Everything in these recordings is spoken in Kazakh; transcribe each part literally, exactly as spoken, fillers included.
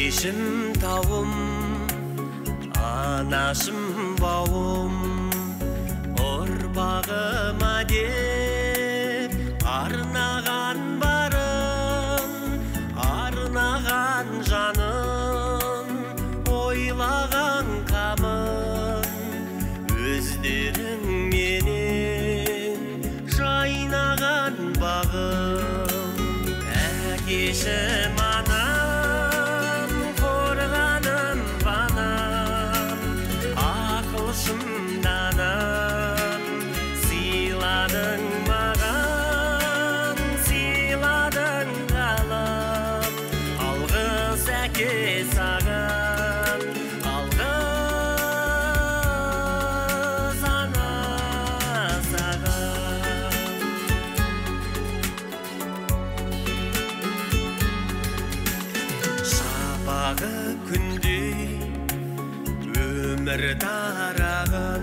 Әкешім тауым, анашым бауым, ұрпағыма деп арнаған барын, арнаған жанын, ойлаған қамын, өздерің менен жайнаған бағым. Әкешім анам, қорғаным банам, ақылшым данам, сыйладың маған, сыйладың ғалам. Алғыс әке саған, алғыс ана саған. Шапағы күндей өмір тараған,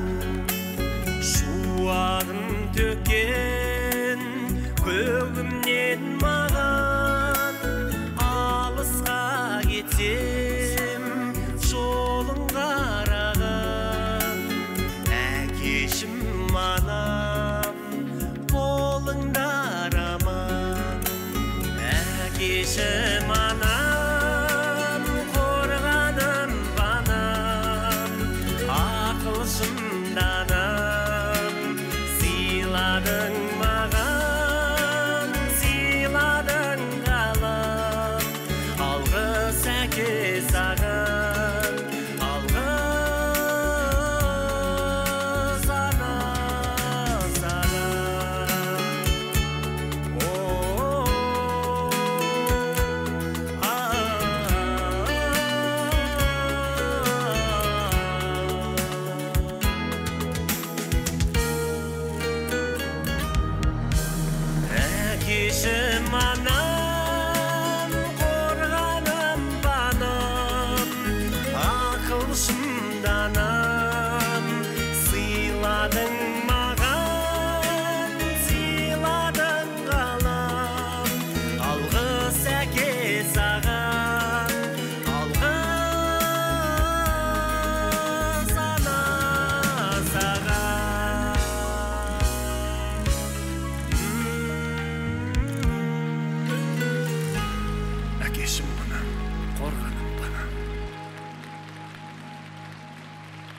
шуағын төккен көгімнен маған. Алысқа кетсем жолың қараған, әкешім анам болыңдар аман. Әкешім анам, қорғаным банам, ақылшым данам, сыйладың маған, сыйладың ғалам. Алғыс әке саған, алғыс ана саған. Әкешім анам, қорғаным банам, ақылшым данам, сыйладың маған, сыйладың ғалам. Алғыс әке саған, алғыс ана саған. Әкешім анам, қорғаным